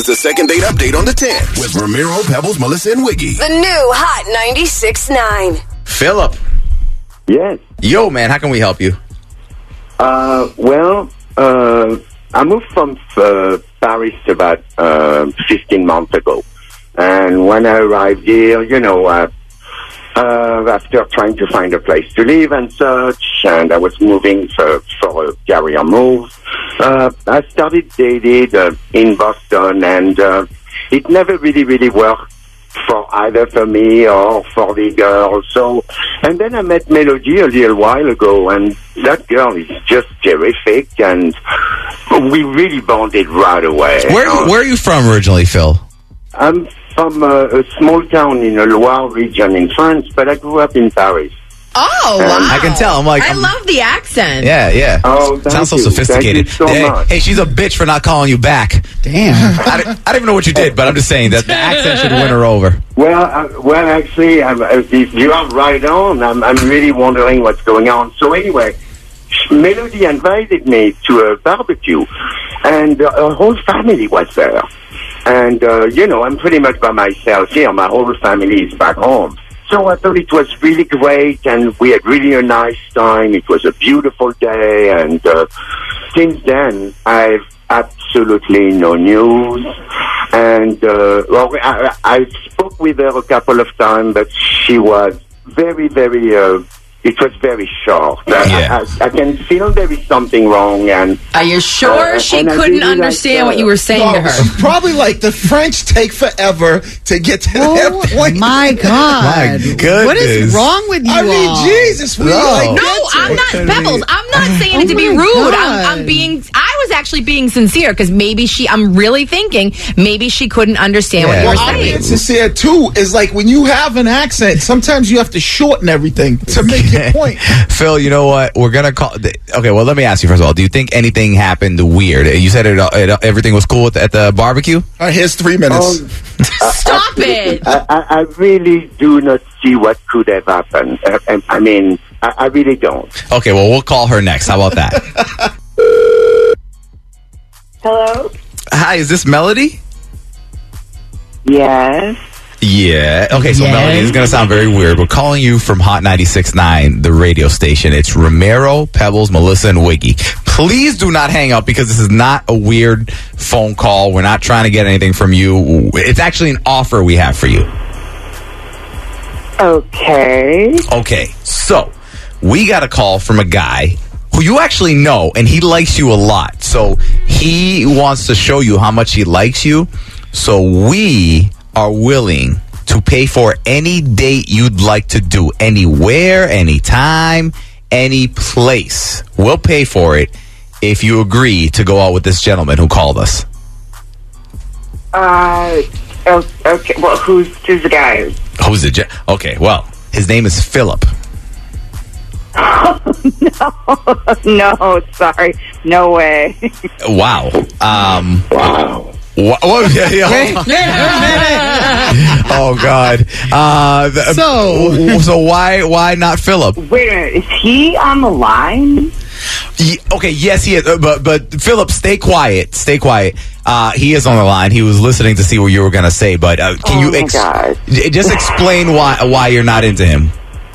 is the second date update on the 10 with Ramiro, Pebbles, Melissa, and Wiggy. The new Hot 96.9. Philip. Yes. Yo, man, how can we help you? I moved from Paris about 15 months ago. And when I arrived here, after trying to find a place to live and such, and I was moving for a career move, I started dating in Boston, and it never really worked for either for me or for the girl. So, and then I met Melody a little while ago, and that girl is just terrific, and we really bonded right away. Where are you from originally, Phil? I'm from a small town in the Loire region in France, but I grew up in Paris. Oh, wow. I can tell. I love the accent. Yeah. Oh, sounds so sophisticated. Thank you so much. Hey, she's a bitch for not calling you back. Damn. I don't even know what you did, but I'm just saying that the accent should win her over. Well, actually, you are right on. I'm really wondering what's going on. So anyway, Melody invited me to a barbecue, and her whole family was there. And, I'm pretty much by myself here. My whole family is back home. So I thought it was really great, and we had really a nice time. It was a beautiful day, and since then, I've absolutely no news. And I spoke with her a couple of times, but she was very, it was very short. I can feel there is something wrong. And are you sure she couldn't understand what you were saying to her? She's probably like, the French take forever to get to that point. My God. My goodness. What is wrong with you all? Jesus. No, I'm not, Pebbles. I'm not saying it to be rude. I was actually being sincere, because maybe I'm really thinking maybe she couldn't understand what you were saying. I'm being sincere, too, is like when you have an accent, sometimes you have to shorten everything to make your point. Phil, you know what? We're going to call... Okay, well, let me ask you first of all. Do you think anything happened weird? You said everything was cool at the barbecue? All right, here's 3 minutes. Stop it! I really do not see what could have happened. I really don't. Okay, well, we'll call her next. How about that? Hello? Hi, is this Melody? Yes. Yeah. Okay, so Melody, this is going to sound very weird. We're calling you from Hot 96.9, the radio station. It's Ramiro, Pebbles, Melissa, and Wiggy. Please do not hang up, because this is not a weird phone call. We're not trying to get anything from you. It's actually an offer we have for you. Okay. Okay, so we got a call from a guy who you actually know, and he likes you a lot. So he wants to show you how much he likes you. So we are willing to pay for any date you'd like to do, anywhere, anytime, any place. We'll pay for it if you agree to go out with this gentleman who called us. Okay. Well, who's the guy? Who's the okay, well, his name is Philip. No, sorry. No way. Wow. Wow. Oh God. So why not Philip? Wait a minute. Is he on the line? Okay, yes, he is. But Philip, stay quiet. Stay quiet. He is on the line. He was listening to see what you were going to say. But can you just explain why you're not into him?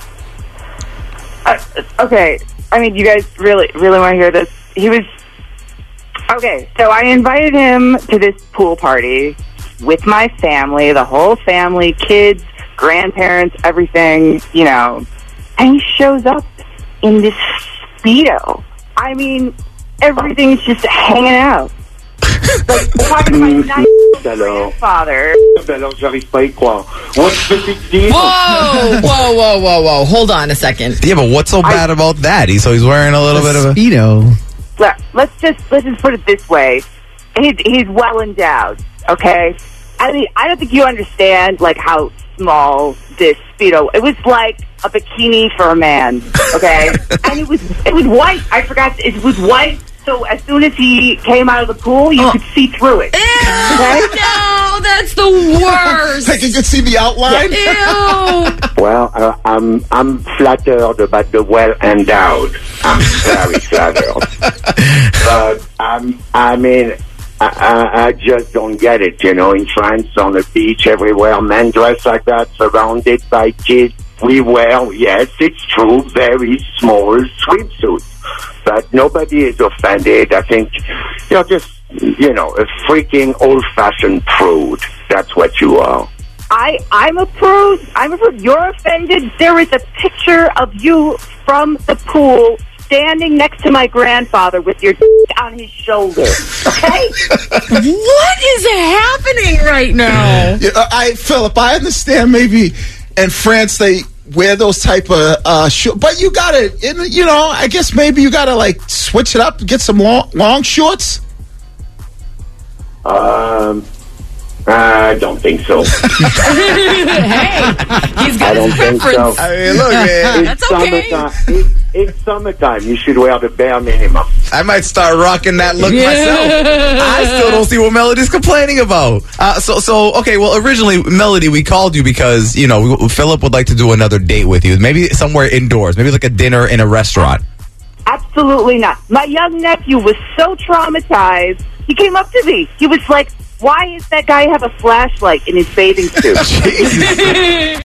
Okay. I mean, you guys really want to hear this? He was... Okay, so I invited him to this pool party with my family, the whole family, kids, grandparents, everything, and he shows up in this Speedo. I mean, everything's just hanging out. Like, talking to my nice grandfather. Alors, j'arrive pas à y croire. What's the big deal? Whoa. Hold on a second. Yeah, but what's so bad about that? He's wearing a little bit of a... Speedo. Let's just put it this way. He's well endowed, okay? I mean, I don't think you understand, like, how small this Speedo... It was like a bikini for a man, okay? And it was white. I forgot. It was white, so as soon as he came out of the pool, you could see through it. Ew, okay? No, that's the worst. Like you could see the outline? Ew. Well, I'm flattered about the well endowed. I'm very flattered. But I just don't get it. You know, in France, on the beach, everywhere, men dress like that, surrounded by kids. We wear, yes, it's true, very small swimsuits. But nobody is offended. I think you're just, a freaking old-fashioned prude. That's what you are. I'm a prude. You're offended. There is a picture of you from the pool standing next to my grandfather with your on his shoulder. Okay? What is happening right now? Philip, I understand maybe in France they wear those type of shorts, but you gotta, I guess maybe you gotta like switch it up and get some long shorts. I don't think so. Hey, he's got his preference. So. I mean, look, man. That's okay. It's summertime. You should wear the bare minimum. I might start rocking that look myself. I still don't see what Melody's complaining about. Okay, well, originally, Melody, we called you because, Philip would like to do another date with you. Maybe somewhere indoors. Maybe like a dinner in a restaurant. Absolutely not. My young nephew was so traumatized. He came up to me. He was like, why does that guy have a flashlight in his bathing suit? Jesus.